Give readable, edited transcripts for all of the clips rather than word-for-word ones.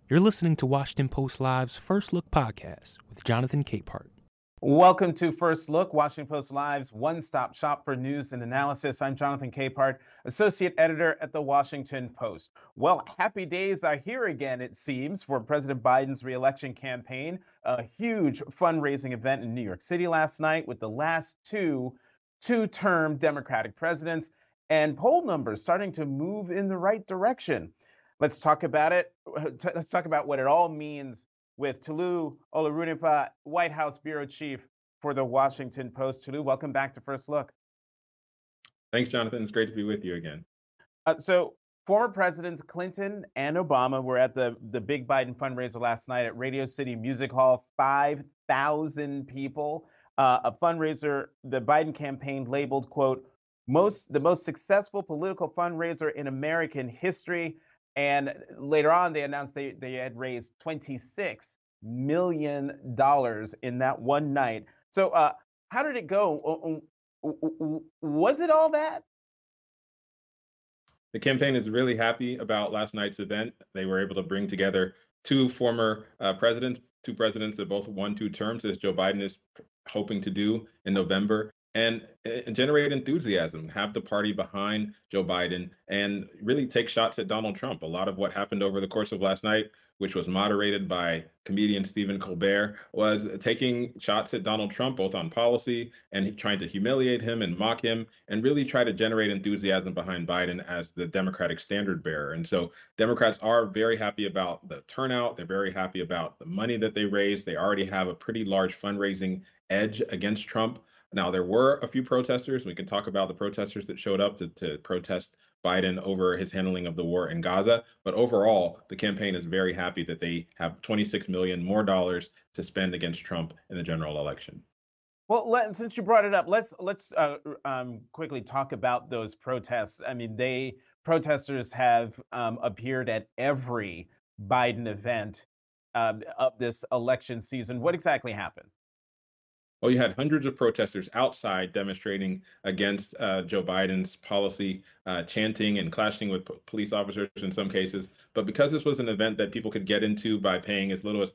You're listening to Washington Post Live's First Look podcast with Jonathan Capehart. Welcome to First Look, Washington Post Live's one-stop shop for news and analysis. I'm Jonathan Capehart, associate editor at the Washington Post. Well, happy days are here again, it seems, for President Biden's re-election campaign. A huge fundraising event in New York City last night with the last two-term Democratic presidents, and poll numbers starting to move in the right direction. Let's talk about it. Let's talk about what it all means with Tolu Olorunnipa, White House bureau chief for the Washington Post. Tolu, welcome back to First Look. Thanks, Jonathan. It's great to be with you again. So former Presidents Clinton and Obama were at the big Biden fundraiser last night at Radio City Music Hall, 5,000 people. A fundraiser the Biden campaign labeled, quote, the most successful political fundraiser in American history. And later on, they announced they had raised $26 million in that one night. So how did it go? Was it all that? The campaign is really happy about last night's event. They were able to bring together two former presidents, two presidents that both won two terms, as Joe Biden is hoping to do in November, and generate enthusiasm, have the party behind Joe Biden, and really take shots at Donald Trump. A lot of what happened over the course of last night, which was moderated by comedian Stephen Colbert, was taking shots at Donald Trump, both on policy and trying to humiliate him and mock him, and really try to generate enthusiasm behind Biden as the Democratic standard bearer. And so Democrats are very happy about the turnout. They're very happy about the money that they raised. They already have a pretty large fundraising edge against Trump. Now, there were a few protesters. We can talk about the protesters that showed up to protest Biden over his handling of the war in Gaza. But overall, the campaign is very happy that they have $26 million more dollars to spend against Trump in the general election. Well, since you brought it up, let's quickly talk about those protests. I mean, protesters have appeared at every Biden event of this election season. What exactly happened? Well, you had hundreds of protesters outside demonstrating against Joe Biden's policy, chanting and clashing with police officers in some cases. But because this was an event that people could get into by paying as little as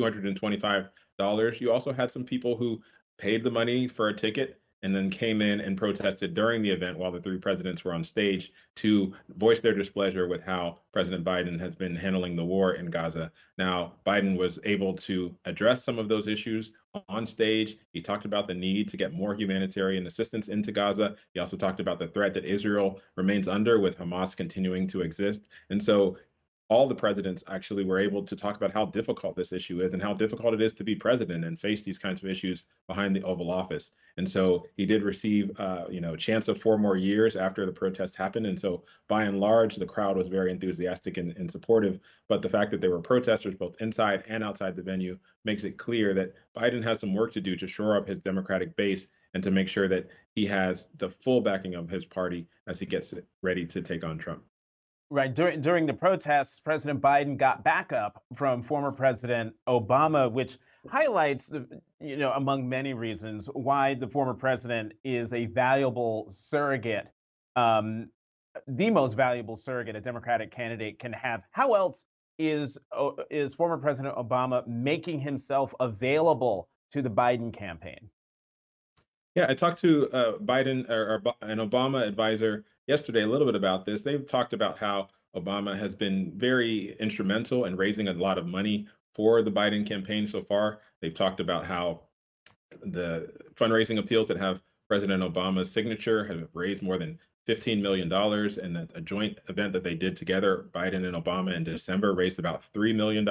$225, you also had some people who paid the money for a ticket and then came in and protested during the event while the three presidents were on stage to voice their displeasure with how President Biden has been handling the war in Gaza. Now, Biden was able to address some of those issues on stage. He talked about the need to get more humanitarian assistance into Gaza. He also talked about the threat that Israel remains under with Hamas continuing to exist. And so all the presidents actually were able to talk about how difficult this issue is and how difficult it is to be president and face these kinds of issues behind the Oval Office. And so he did receive, a chance of 4 more years after the protest happened. And so by and large, the crowd was very enthusiastic and supportive. But the fact that there were protesters both inside and outside the venue makes it clear that Biden has some work to do to shore up his Democratic base and to make sure that he has the full backing of his party as he gets ready to take on Trump. Right. During the protests, President Biden got backup from former President Obama, which highlights, among many reasons, why the former president is a valuable surrogate, the most valuable surrogate a Democratic candidate can have. How else is former President Obama making himself available to the Biden campaign? Yeah, I talked to Biden or an Obama advisor yesterday a little bit about this. They've talked about how Obama has been very instrumental in raising a lot of money for the Biden campaign so far. They've talked about how the fundraising appeals that have President Obama's signature have raised more than $15 million, and a joint event that they did together, Biden and Obama in December, raised about $3 million.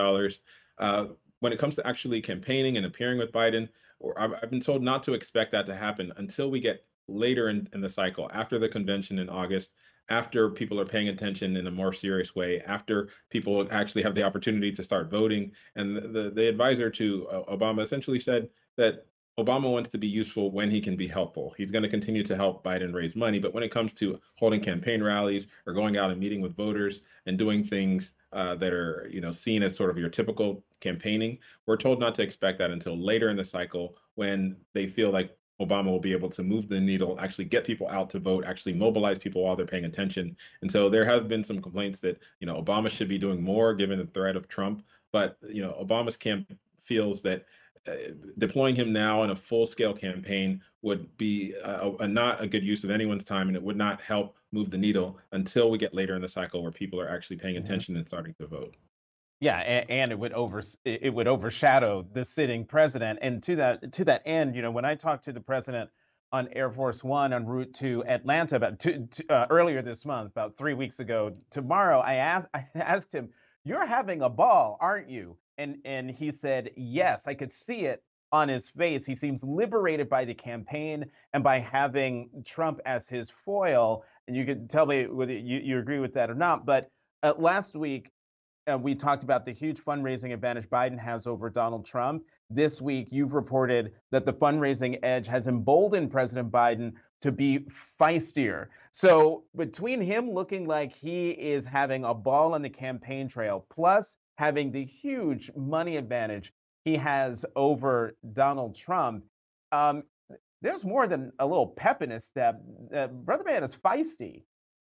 When it comes to actually campaigning and appearing with Biden, I've been told not to expect that to happen until we get later in the cycle, after the convention in August, after people are paying attention in a more serious way, after people actually have the opportunity to start voting. And the advisor to Obama essentially said that Obama wants to be useful when he can be helpful. He's going to continue to help Biden raise money, but when it comes to holding campaign rallies or going out and meeting with voters and doing things that are, seen as sort of your typical campaigning, we're told not to expect that until later in the cycle when they feel like Obama will be able to move the needle, actually get people out to vote, actually mobilize people while they're paying attention. And so there have been some complaints that, Obama should be doing more given the threat of Trump. But, Obama's camp feels that uh, deploying him now in a full-scale campaign would be not a good use of anyone's time, and it would not help move the needle until we get later in the cycle where people are actually paying attention and starting to vote. Yeah, and it would overshadow the sitting president. And to that end, when I talked to the president on Air Force One en route to Atlanta earlier this month, about 3 weeks ago tomorrow, I asked him, "You're having a ball, aren't you?" And he said, "Yes." I could see it on his face. He seems liberated by the campaign and by having Trump as his foil. And you could tell me whether you agree with that or not. But last week, we talked about the huge fundraising advantage Biden has over Donald Trump. This week, you've reported that the fundraising edge has emboldened President Biden to be feistier. So between him looking like he is having a ball on the campaign trail, plus having the huge money advantage he has over Donald Trump, um, there's more than a little pep in his step. Brother Man is feisty.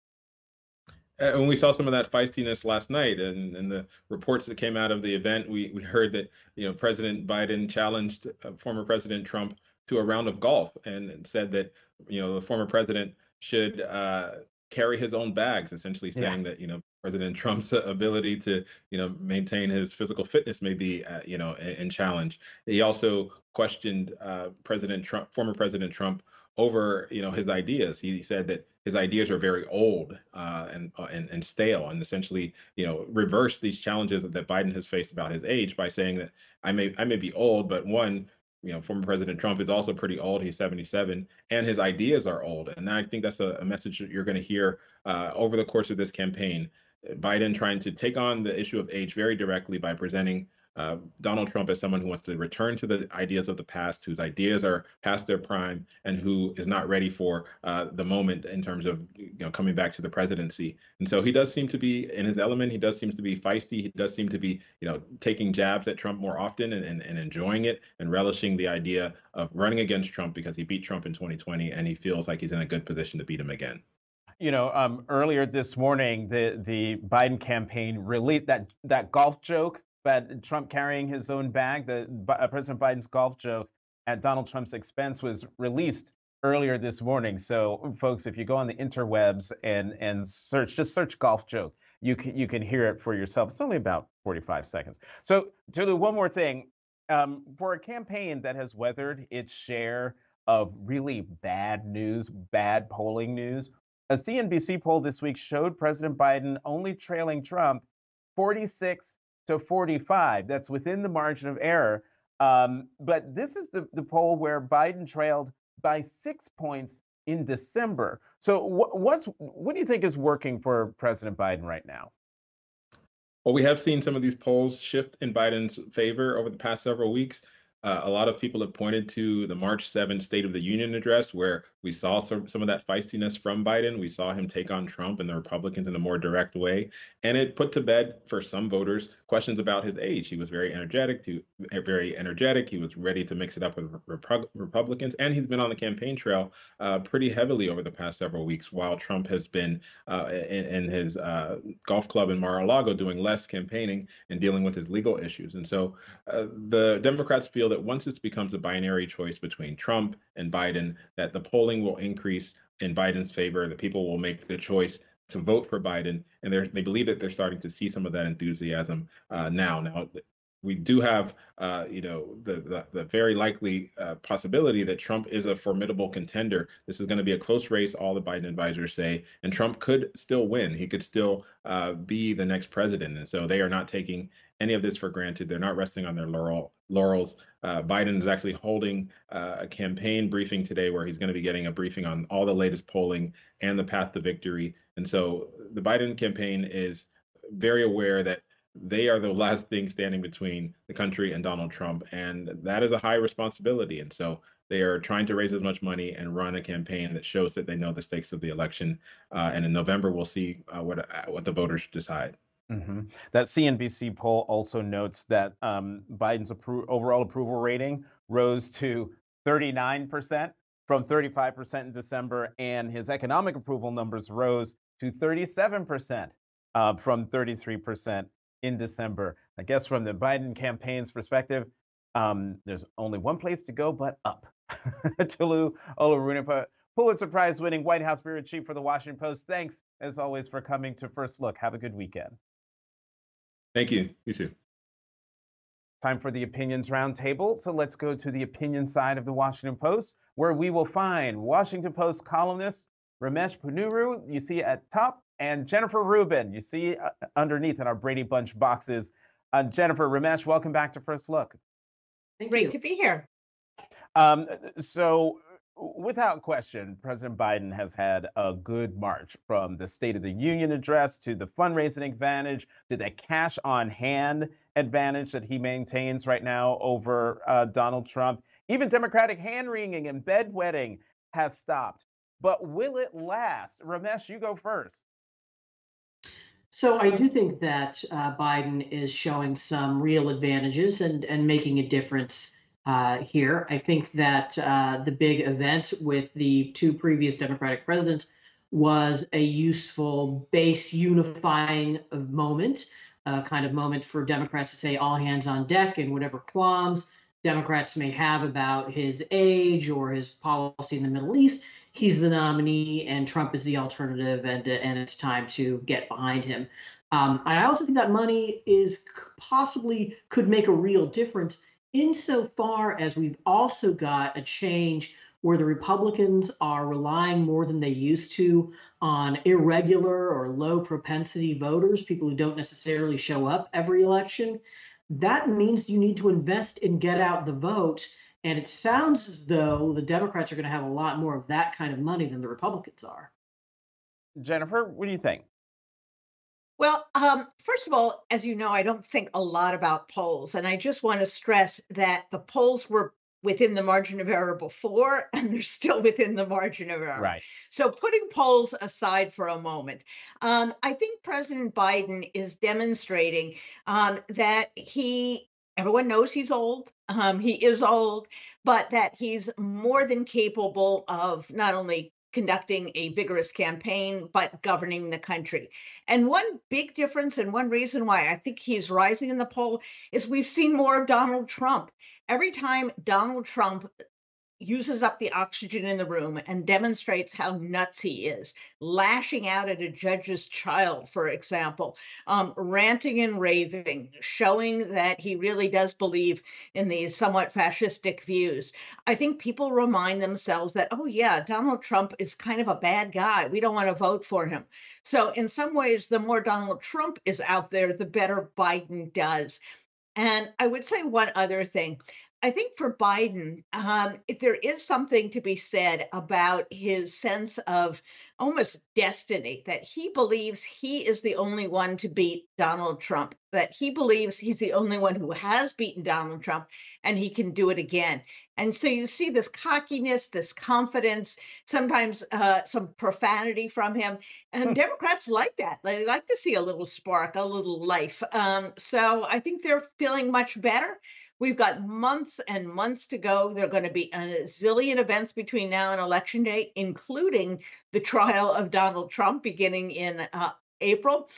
And we saw some of that feistiness last night, and the reports that came out of the event. We heard that President Biden challenged former President Trump to a round of golf, and said that the former president should carry his own bags, essentially Yeah. saying that President Trump's ability to maintain his physical fitness may be in challenge. He also questioned President Trump, former President Trump, over his ideas. He said that his ideas are very old and stale, and essentially reverse these challenges that Biden has faced about his age by saying that I may be old, but one, former President Trump is also pretty old. He's 77, and his ideas are old. And I think that's a message that you're going to hear over the course of this campaign. Biden trying to take on the issue of age very directly by presenting Donald Trump as someone who wants to return to the ideas of the past, whose ideas are past their prime, and who is not ready for the moment in terms of coming back to the presidency. And so he does seem to be in his element. He does seem to be feisty. He does seem to be taking jabs at Trump more often, and enjoying it and relishing the idea of running against Trump because he beat Trump in 2020, and he feels like he's in a good position to beat him again. Earlier this morning, the Biden campaign released that golf joke about Trump carrying his own bag. President Biden's golf joke at Donald Trump's expense was released earlier this morning. So, folks, if you go on the interwebs and just search golf joke, you can hear it for yourself. It's only about 45 seconds. So, Tulu, one more thing. For a campaign that has weathered its share of really bad news, bad polling news, a CNBC poll this week showed President Biden only trailing Trump 46 to 45. That's within the margin of error. But this is the poll where Biden trailed by 6 points in December. So what do you think is working for President Biden right now? Well, we have seen some of these polls shift in Biden's favor over the past several weeks. A lot of people have pointed to the March 7th State of the Union address, where we saw some of that feistiness from Biden. We saw him take on Trump and the Republicans in a more direct way. And it put to bed, for some voters, questions about his age. He was very energetic. He was ready to mix it up with Republicans. And he's been on the campaign trail pretty heavily over the past several weeks, while Trump has been in his golf club in Mar-a-Lago doing less campaigning and dealing with his legal issues. And so the Democrats feel that once this becomes a binary choice between Trump and Biden, that the polling will increase in Biden's favor, that people will make the choice to vote for Biden, and they believe that they're starting to see some of that enthusiasm now. Now, we do have, the very likely possibility that Trump is a formidable contender. This is going to be a close race, all the Biden advisors say, and Trump could still win. He could still be the next president. And so they are not taking any of this for granted. They're not resting on their laurels. Biden is actually holding a campaign briefing today where he's going to be getting a briefing on all the latest polling and the path to victory. And so the Biden campaign is very aware that they are the last thing standing between the country and Donald Trump. And that is a high responsibility. And so they are trying to raise as much money and run a campaign that shows that they know the stakes of the election. And in November, we'll see what the voters decide. Mm-hmm. That CNBC poll also notes that Biden's overall approval rating rose to 39% from 35% in December, and his economic approval numbers rose to 37% from 33% in December. I guess from the Biden campaign's perspective, there's only one place to go but up. Tolu Olorunnipa, Pulitzer Prize winning White House bureau chief for the Washington Post. Thanks, as always, for coming to First Look. Have a good weekend. Thank you. You too. Time for the Opinions Roundtable. So let's go to the opinion side of the Washington Post, where we will find Washington Post columnist Ramesh Ponnuru, you see at top, and Jennifer Rubin, you see underneath in our Brady Bunch boxes. Jennifer, Ramesh, welcome back to First Look. Great to be here. So without question, President Biden has had a good march from the State of the Union address to the fundraising advantage to the cash on hand advantage that he maintains right now over Donald Trump. Even Democratic hand wringing and bedwetting has stopped. But will it last? Ramesh, you go first. So I do think that Biden is showing some real advantages and making a difference here. I think that the big event with the two previous Democratic presidents was a useful base unifying moment, kind of moment for Democrats to say all hands on deck and whatever qualms Democrats may have about his age or his policy in the Middle East. He's the nominee and Trump is the alternative, and it's time to get behind him. I also think that money is possibly could make a real difference insofar as we've also got a change where the Republicans are relying more than they used to on irregular or low propensity voters, people who don't necessarily show up every election. That means you need to invest in get out the vote. And it sounds as though the Democrats are going to have a lot more of that kind of money than the Republicans are. Jennifer, what do you think? Well, first of all, as you know, I don't think a lot about polls. And I just want to stress that the polls were within the margin of error before, and they're still within the margin of error. Right. So putting polls aside for a moment, I think President Biden is demonstrating that everyone knows he's old. He is old, but that he's more than capable of not only conducting a vigorous campaign, but governing the country. And one big difference and one reason why I think he's rising in the poll is we've seen more of Donald Trump. Every time Donald Trump uses up the oxygen in the room and demonstrates how nuts he is, lashing out at a judge's child, for example, ranting and raving, showing that he really does believe in these somewhat fascistic views. I think people remind themselves that, oh yeah, Donald Trump is kind of a bad guy. We don't want to vote for him. So in some ways, the more Donald Trump is out there, the better Biden does. And I would say one other thing. I think for Biden, there is something to be said about his sense of almost destiny, that he believes he is the only one to beat Donald Trump, that he believes he's the only one who has beaten Donald Trump and he can do it again. And so you see this cockiness, this confidence, sometimes some profanity from him. And Democrats like that. They like to see a little spark, a little life. So I think they're feeling much better. We've got months and months to go. There are going to be a zillion events between now and Election Day, including the trial of Donald Trump beginning in April.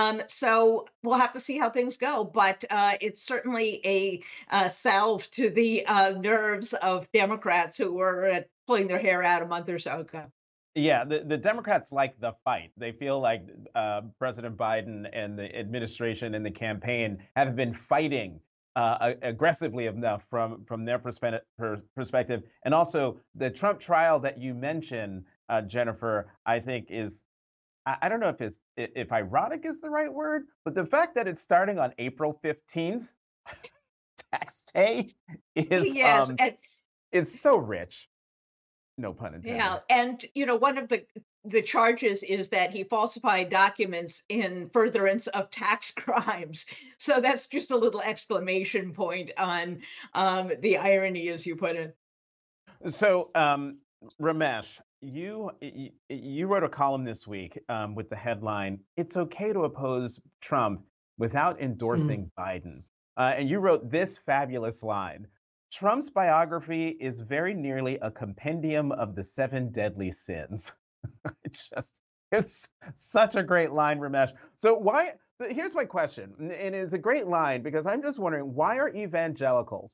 So we'll have to see how things go. But it's certainly a salve to the nerves of Democrats who were pulling their hair out a month or so ago. Yeah, the Democrats like the fight. They feel like President Biden and the administration and the campaign have been fighting aggressively enough from their perspective. And also the Trump trial that you mentioned, Jennifer, I think is, I don't know if ironic is the right word, but the fact that it's starting on April 15th, tax day, is is so rich. No pun intended. Yeah, and one of the charges is that he falsified documents in furtherance of tax crimes. So that's just a little exclamation point on the irony, as you put it. So, Ramesh, you wrote a column this week with the headline, "It's okay to oppose Trump without endorsing Biden." And you wrote this fabulous line: Trump's biography is very nearly a compendium of the 7 deadly sins. It's such a great line, Ramesh. So here's my question, and it's a great line because I'm just wondering, why are evangelicals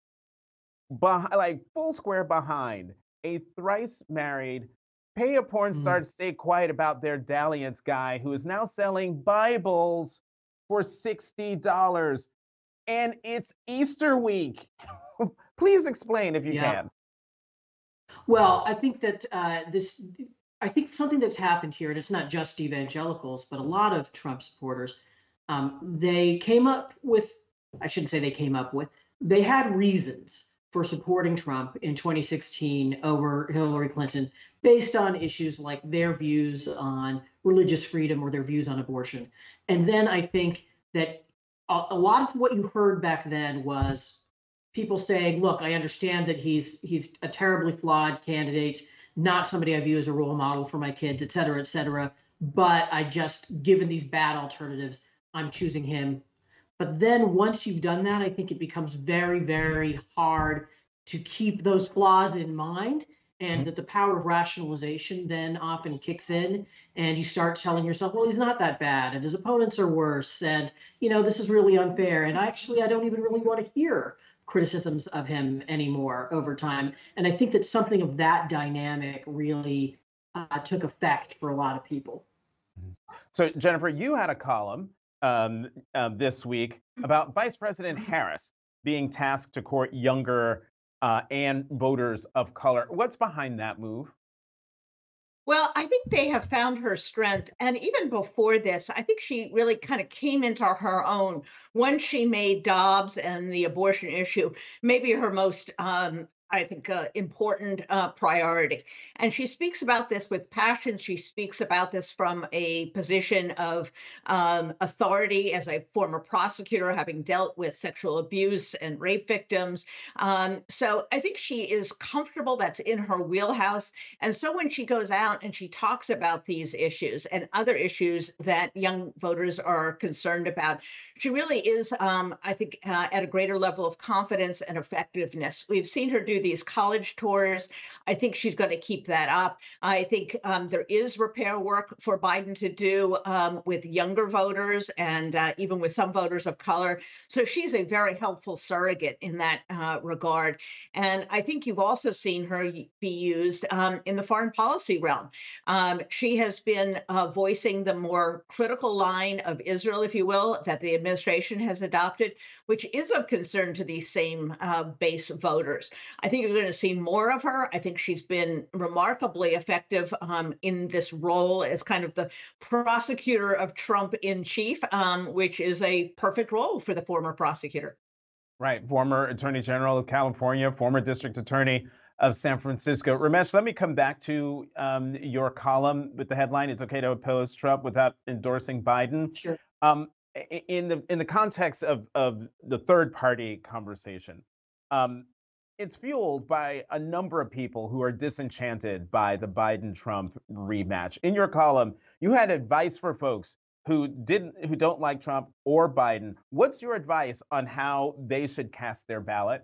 like full square behind a thrice married, pay a porn star to stay quiet about their dalliance guy who is now selling Bibles for $60? And it's Easter week. Please explain if you can. Well, I think that I think something that's happened here, and it's not just evangelicals, but a lot of Trump supporters, they came up with, I shouldn't say they came up with, they had reasons for supporting Trump in 2016 over Hillary Clinton based on issues like their views on religious freedom or their views on abortion. And then I think that a lot of what you heard back then was people saying, look, I understand that he's a terribly flawed candidate, not somebody I view as a role model for my kids, et cetera, but I just, given these bad alternatives, I'm choosing him. But then once you've done that, I think it becomes very, very hard to keep those flaws in mind, and that the power of rationalization then often kicks in, and you start telling yourself, well, he's not that bad, and his opponents are worse, and, this is really unfair, and I don't even really want to hear criticisms of him anymore over time. And I think that something of that dynamic really took effect for a lot of people. So, Jennifer, you had a column this week about Vice President Harris being tasked to court younger and voters of color. What's behind that move? Well, I think they have found her strength. And even before this, I think she really kind of came into her own when she made Dobbs and the abortion issue maybe her most important priority. And she speaks about this with passion. She speaks about this from a position of authority as a former prosecutor, having dealt with sexual abuse and rape victims. So I think she is comfortable. That's in her wheelhouse. And so when she goes out and she talks about these issues and other issues that young voters are concerned about, she really is, I think, at a greater level of confidence and effectiveness. We've seen her do these college tours. I think she's going to keep that up. I think there is repair work for Biden to do with younger voters and even with some voters of color. So she's a very helpful surrogate in that regard. And I think you've also seen her be used in the foreign policy realm. She has been voicing the more critical line of Israel, if you will, that the administration has adopted, which is of concern to these same base voters. I think you're going to see more of her. I think she's been remarkably effective in this role as kind of the prosecutor of Trump in chief, which is a perfect role for the former prosecutor. Right. Former Attorney General of California, former District Attorney of San Francisco. Ramesh, let me come back to your column with the headline, "It's okay to oppose Trump without endorsing Biden." Sure. In the context of the third party conversation, it's fueled by a number of people who are disenchanted by the Biden-Trump rematch. In your column, you had advice for folks who don't like Trump or Biden. What's your advice on how they should cast their ballot?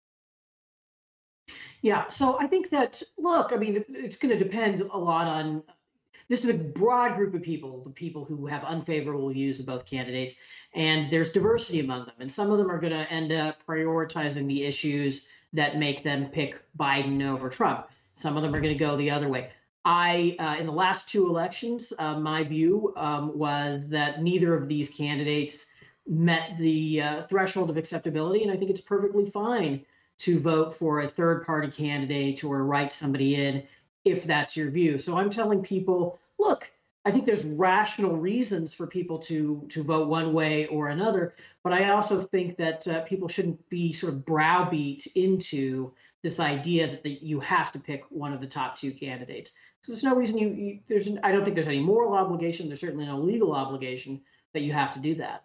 Yeah, so I think that, look, I mean, it's going to depend a lot on, this is a broad group of people, the people who have unfavorable views of both candidates, and there's diversity among them. And some of them are going to end up prioritizing the issues that make them pick Biden over Trump. Some of them are going to go the other way. In the last two elections, my view was that neither of these candidates met the threshold of acceptability, and I think it's perfectly fine to vote for a third-party candidate or write somebody in if that's your view. So I'm telling people, look, I think there's rational reasons for people to vote one way or another, but I also think that people shouldn't be sort of browbeat into this idea that you have to pick one of the top two candidates. Because there's no reason I don't think there's any moral obligation. There's certainly no legal obligation that you have to do that.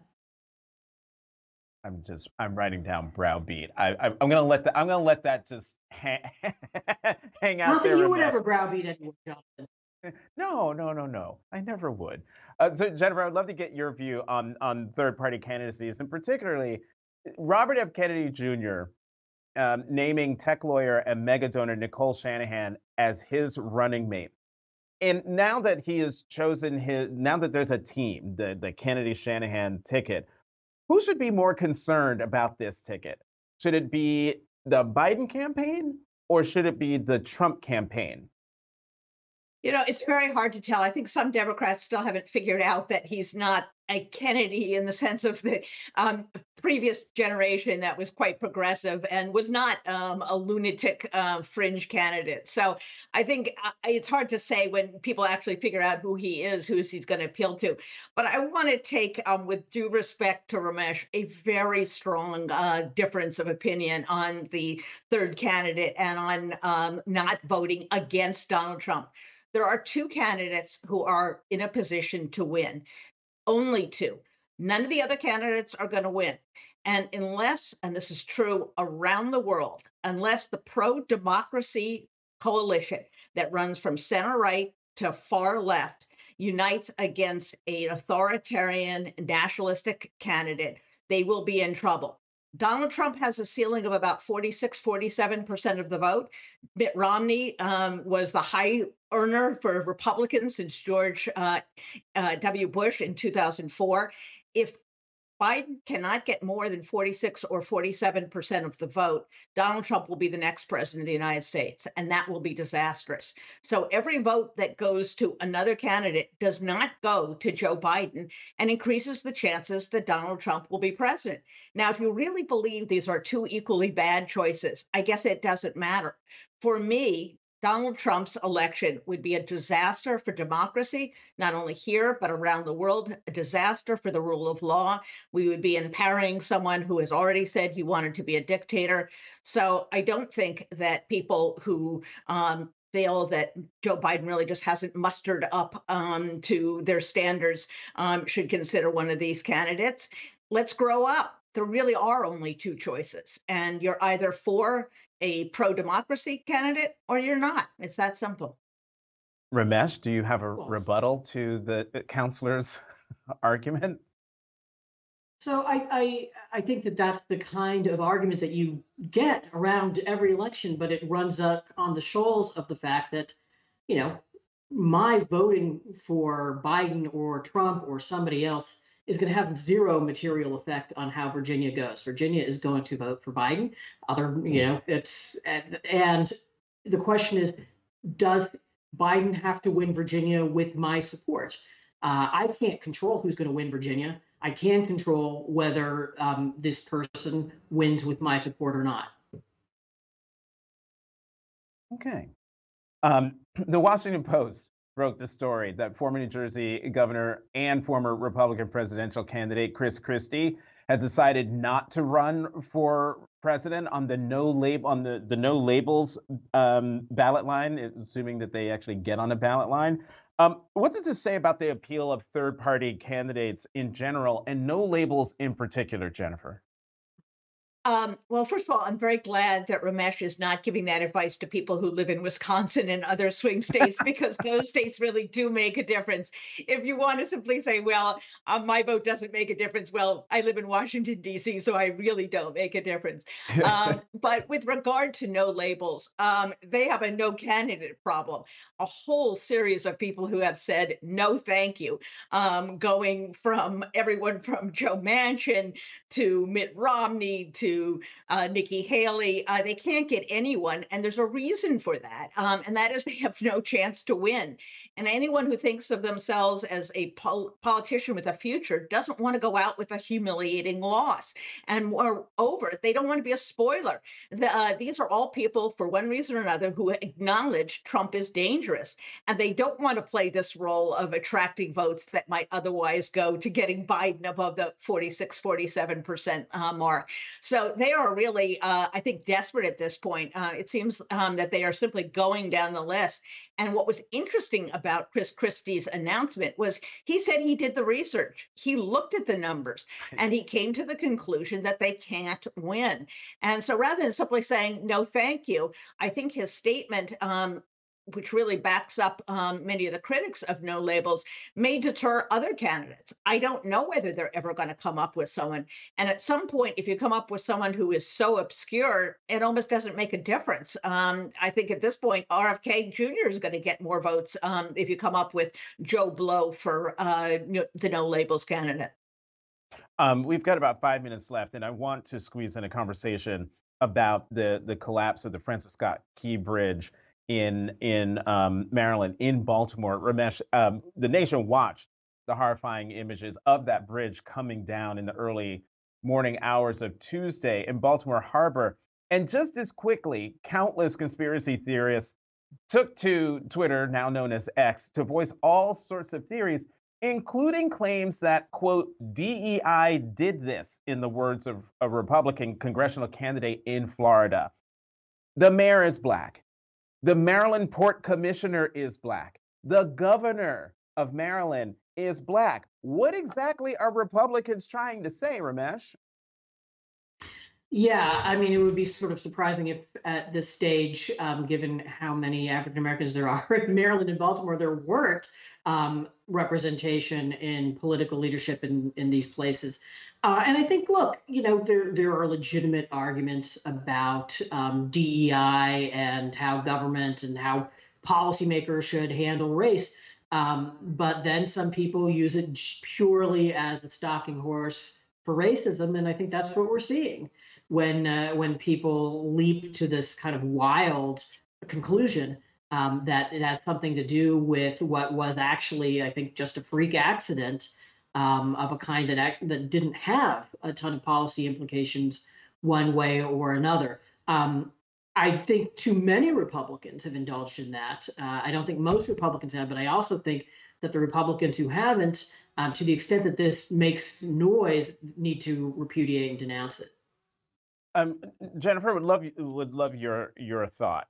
I'm writing down browbeat. I'm gonna let that just hang out. Not that you would ever browbeat anyone, Jonathan. No. I never would. So Jennifer, I'd love to get your view on third-party candidacies, and particularly Robert F. Kennedy Jr. naming tech lawyer and mega donor Nicole Shanahan as his running mate. And now that he has chosen now that there's a team, the Kennedy-Shanahan ticket, who should be more concerned about this ticket? Should it be the Biden campaign or should it be the Trump campaign? It's very hard to tell. I think some Democrats still haven't figured out that he's not a Kennedy in the sense of the previous generation that was quite progressive and was not a lunatic fringe candidate. So I think it's hard to say when people actually figure out who he is, who he's going to appeal to. But I want to take, with due respect to Ramesh, a very strong difference of opinion on the third candidate and on not voting against Donald Trump. There are two candidates who are in a position to win. Only two. None of the other candidates are going to win. And unless, and this is true around the world, unless the pro-democracy coalition that runs from center right to far left unites against an authoritarian nationalistic candidate, they will be in trouble. Donald Trump has a ceiling of about 47% of the vote. Mitt Romney was the high earner for Republicans since George W. Bush in 2004. If Biden cannot get more than 46 or 47% of the vote, Donald Trump will be the next president of the United States, and that will be disastrous. So every vote that goes to another candidate does not go to Joe Biden and increases the chances that Donald Trump will be president. Now, if you really believe these are two equally bad choices, I guess it doesn't matter. For me, Donald Trump's election would be a disaster for democracy, not only here, but around the world, a disaster for the rule of law. We would be empowering someone who has already said he wanted to be a dictator. So I don't think that people who feel that Joe Biden really just hasn't mustered up to their standards should consider one of these candidates. Let's grow up. There really are only two choices, and you're either for a pro-democracy candidate or you're not. It's that simple. Ramesh, do you have a rebuttal to the counselor's argument? So I think that that's the kind of argument that you get around every election, but it runs up on the shoals of the fact that, my voting for Biden or Trump or somebody else is going to have zero material effect on how Virginia goes. Virginia is going to vote for Biden. And the question is, does Biden have to win Virginia with my support? I can't control who's going to win Virginia. I can control whether this person wins with my support or not. Okay. The Washington Post broke the story that former New Jersey governor and former Republican presidential candidate Chris Christie has decided not to run for president on the no labels ballot line, assuming that they actually get on a ballot line. What does this say about the appeal of third-party candidates in general and no labels in particular, Jennifer? Well, first of all, I'm very glad that Ramesh is not giving that advice to people who live in Wisconsin and other swing states, because those states really do make a difference. If you want to simply say, well, my vote doesn't make a difference, well, I live in Washington, D.C., so I really don't make a difference. But with regard to no labels, they have a no candidate problem. A whole series of people who have said no, thank you, going from everyone from Joe Manchin to Mitt Romney to Nikki Haley. They can't get anyone, and there's a reason for that, and that is they have no chance to win. And anyone who thinks of themselves as a politician with a future doesn't want to go out with a humiliating loss. And moreover, they don't want to be a spoiler. These are all people, for one reason or another, who acknowledge Trump is dangerous, and they don't want to play this role of attracting votes that might otherwise go to getting Biden above the 46, 47% mark. So they are really, I think, desperate at this point. It seems that they are simply going down the list. And what was interesting about Chris Christie's announcement was he said he did the research. He looked at the numbers and he came to the conclusion that they can't win. And so rather than simply saying, no, thank you, I think his statement which really backs up many of the critics of no labels, may deter other candidates. I don't know whether they're ever going to come up with someone. And at some point, if you come up with someone who is so obscure, it almost doesn't make a difference. I think at this point, RFK Jr. is going to get more votes if you come up with Joe Blow for the no labels candidate. We've got about 5 minutes left, and I want to squeeze in a conversation about the collapse of the Francis Scott Key Bridge in Maryland, in Baltimore. Ramesh, the nation watched the horrifying images of that bridge coming down in the early morning hours of Tuesday in Baltimore Harbor. And just as quickly, countless conspiracy theorists took to Twitter, now known as X, to voice all sorts of theories, including claims that, quote, DEI did this, in the words of a Republican congressional candidate in Florida. The mayor is Black. The Maryland Port Commissioner is Black. The governor of Maryland is Black. What exactly are Republicans trying to say, Ramesh? Yeah, I mean, it would be sort of surprising if at this stage, given how many African Americans there are in Maryland and Baltimore, there weren't representation in political leadership in these places. And I think, look, there are legitimate arguments about DEI and how government and how policymakers should handle race. But then some people use it purely as a stalking horse for racism. And I think that's what we're seeing when people leap to this kind of wild conclusion that it has something to do with what was actually, I think, just a freak accident of a kind that didn't have a ton of policy implications one way or another. I think too many Republicans have indulged in that. I don't think most Republicans have, but I also think that the Republicans who haven't, to the extent that this makes noise, need to repudiate and denounce it. Jennifer, would love your thought.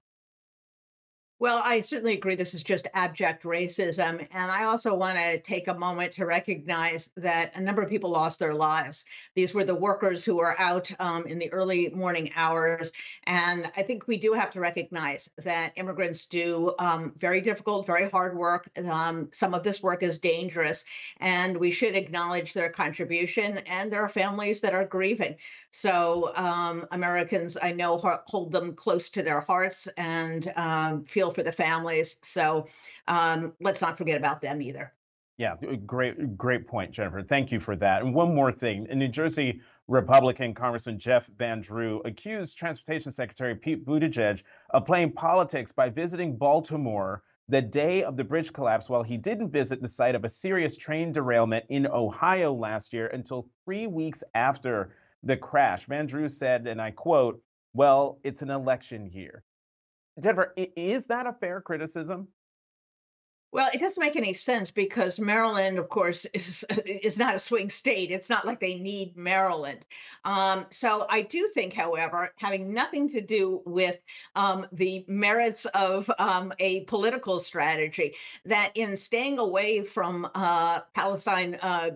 Well, I certainly agree this is just abject racism. And I also want to take a moment to recognize that a number of people lost their lives. These were the workers who were out in the early morning hours. And I think we do have to recognize that immigrants do very difficult, very hard work. Some of this work is dangerous, and we should acknowledge their contribution. And there are families that are grieving. So Americans, I know, hold them close to their hearts and feel for the families. So let's not forget about them either. Yeah, great point, Jennifer. Thank you for that. And one more thing. In New Jersey, Republican Congressman Jeff Van Drew accused Transportation Secretary Pete Buttigieg of playing politics by visiting Baltimore the day of the bridge collapse, while he didn't visit the site of a serious train derailment in Ohio last year until 3 weeks after the crash. Van Drew said, and I quote, "Well, it's an election year." Jennifer, is that a fair criticism? Well, it doesn't make any sense because Maryland, of course, is not a swing state. It's not like they need Maryland. So I do think, however, having nothing to do with the merits of a political strategy, that in staying away from Palestine,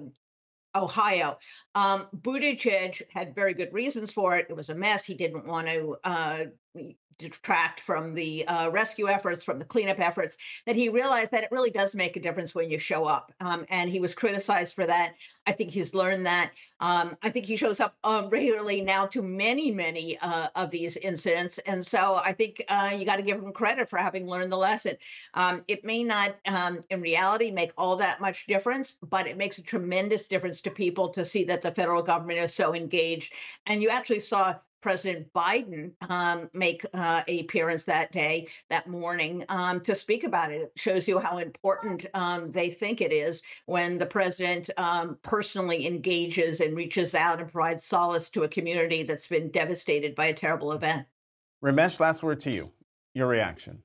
Ohio, Buttigieg had very good reasons for it. It was a mess. He didn't want to detract from the rescue efforts, from the cleanup efforts, that he realized that it really does make a difference when you show up. And he was criticized for that. I think he's learned that. I think he shows up regularly now to many of these incidents. And so I think you got to give him credit for having learned the lesson. It may not, in reality, make all that much difference, but it makes a tremendous difference to people to see that the federal government is so engaged. And you actually saw President Biden make an appearance that morning, to speak about it. It shows you how important they think it is when the president personally engages and reaches out and provides solace to a community that's been devastated by a terrible event. Ramesh, last word to you. Your reaction.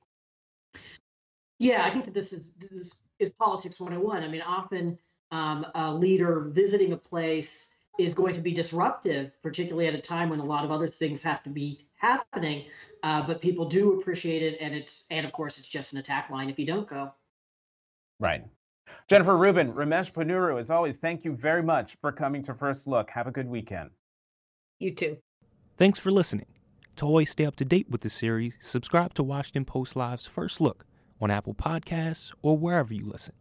Yeah, I think that this is politics 101. I mean, often a leader visiting a place is going to be disruptive, particularly at a time when a lot of other things have to be happening. But people do appreciate it, and of course, it's just an attack line if you don't go. Right. Jennifer Rubin, Ramesh Ponnuru, as always, thank you very much for coming to First Look. Have a good weekend. You too. Thanks for listening. To always stay up to date with the series, subscribe to Washington Post Live's First Look on Apple Podcasts or wherever you listen.